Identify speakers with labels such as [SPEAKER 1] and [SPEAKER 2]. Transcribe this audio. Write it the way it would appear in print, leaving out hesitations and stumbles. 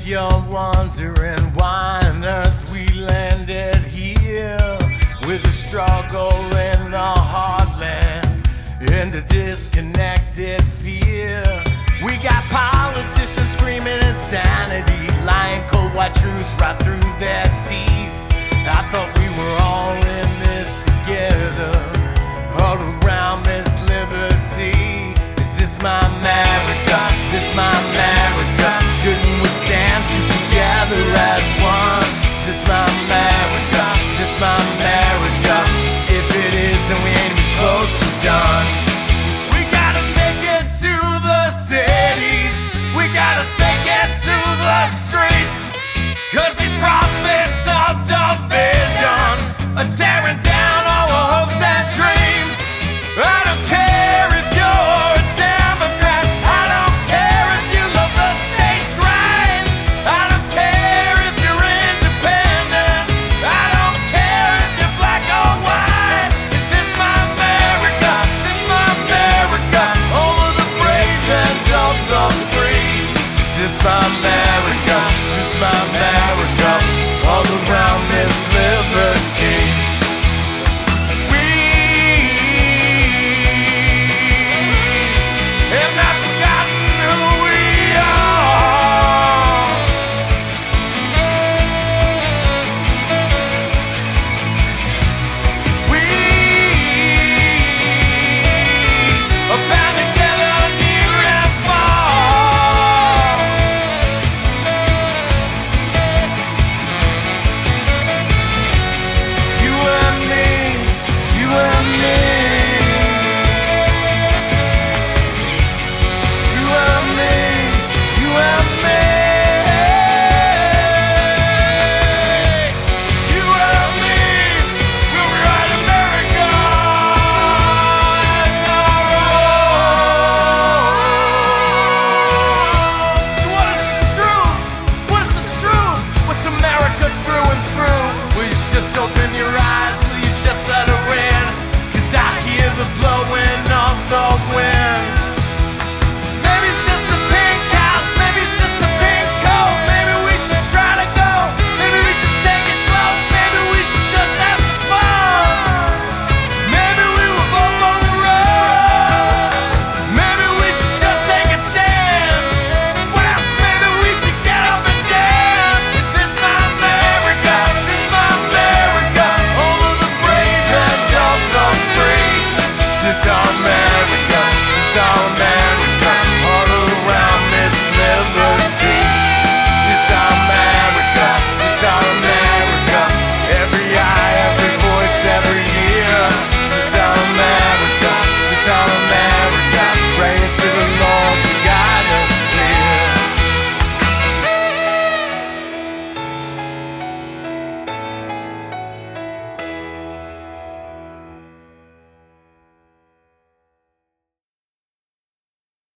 [SPEAKER 1] you're wondering why on earth we landed here, with a struggle in the heartland and a disconnected fear. We got politicians screaming insanity, lying cold white truth right through their teeth. I thought we were all in this together, all around this liberty. Is this my America? Is this my America? Shouldn't we stand together as one? Is this my America? Is this my America? If it is, then we ain't even close to done. We gotta take it to the cities, we gotta take it to the streets, 'cause these prophets of division are tearing down our hopes and dreams. I don't care if you're a Democrat, I don't care if you love the state's rights, I don't care if you're independent, I don't care if you're black or white. Is this my America? Is this my America? Home of the brave and of the free. Is this my America? Is this my America?